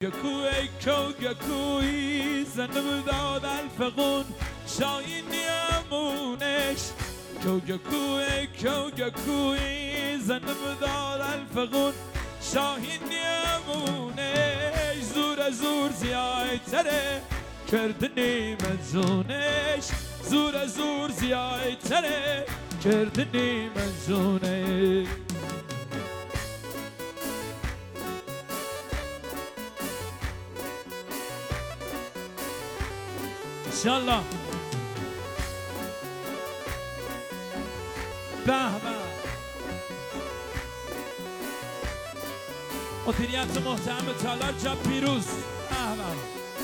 گکوی کو گکوی زنم داد الفغون شاین نیمونش کو گکوی زنم داد الفغون شاهین نیمونش زور زور زیادتره کردنی مزونش زور زور زیادتره کردنی مزونش انشالله به به مدیریت محترم تالار جا پیروز به به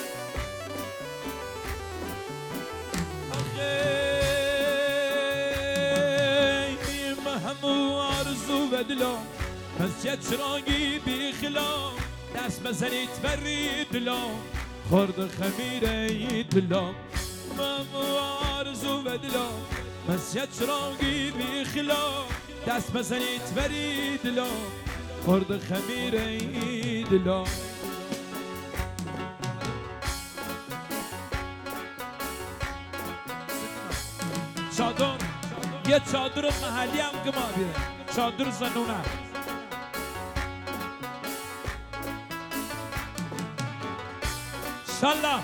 آخیم همو آرزو و دلم مسجد چرانگی بی خلام دست بزنید بری دلم خورد خمیره دلم همو آرزو و دلم مسجد چرانگی بی خلام دست بزنید بری دلم خورد خمیره دلم چادر یه چادر محلی هم که ما بیره چادر زنونه انشالله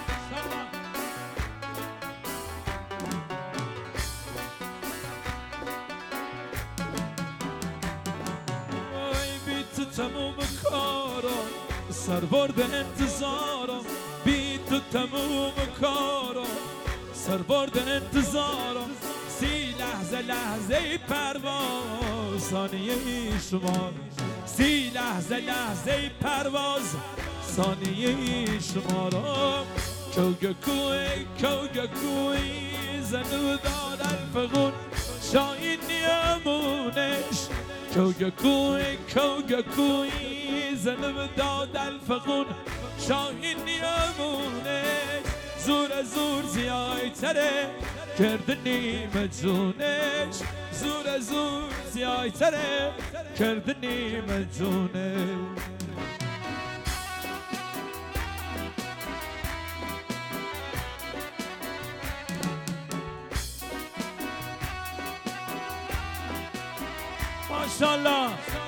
تموم کارم سربرد انتظارم بی تو تموم کارم سربرد انتظارم سی لحظه لحظه پرواز ثانیه شما سی لحظه لحظه پرواز ثانیه شما را کوگکوی زنو داد الفغون شاین نیمونش کوگکوی زنم داد الفغون شاهین نیمونش زور زور زیادتره کردنی مجونش زور زور زیادتره کردنی مجونش ماشاءالله